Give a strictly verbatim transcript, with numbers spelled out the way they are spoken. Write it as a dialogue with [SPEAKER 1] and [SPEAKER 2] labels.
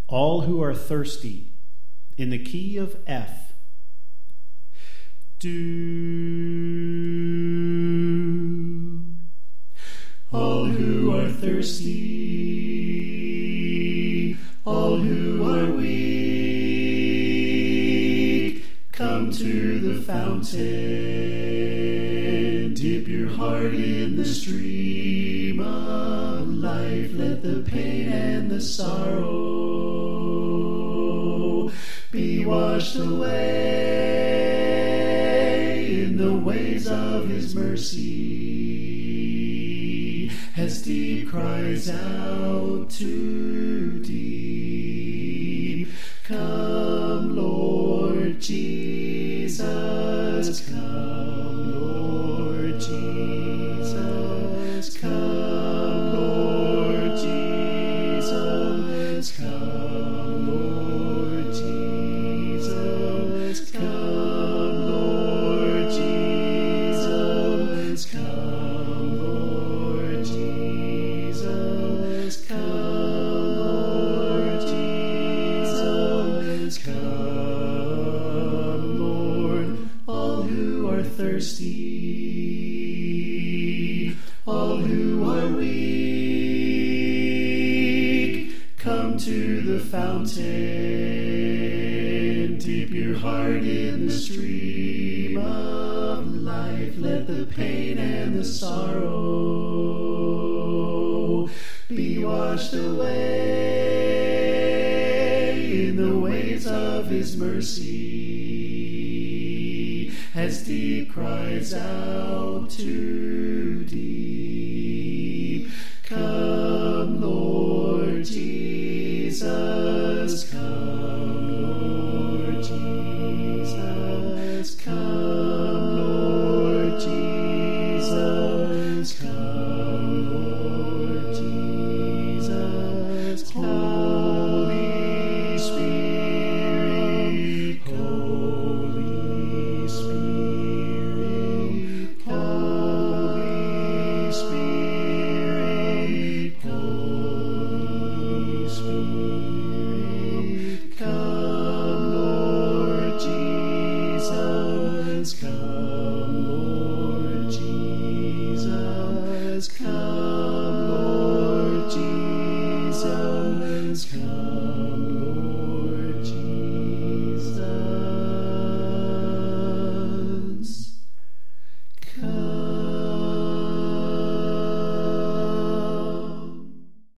[SPEAKER 1] All who are thirsty, in the key of F. Do. All who are thirsty, all who are weak, come to the fountain. Dip your heart in the stream of life. Let the pain and the sorrow be washed away in the waves of his mercy, as deep cries out to deep. Come, Lord Jesus, come, Lord Jesus, come, Lord Jesus, come, Lord Jesus, come, Lord Jesus, come, Lord Jesus, come, Lord Jesus, come, Lord. All who are thirsty, all who are weak, come to the fountain. Dip your heart in the stream of life. Let the pain and the sorrow be washed away in the waves of his mercy, as deep cries out to deep. Come, Lord Jesus, come.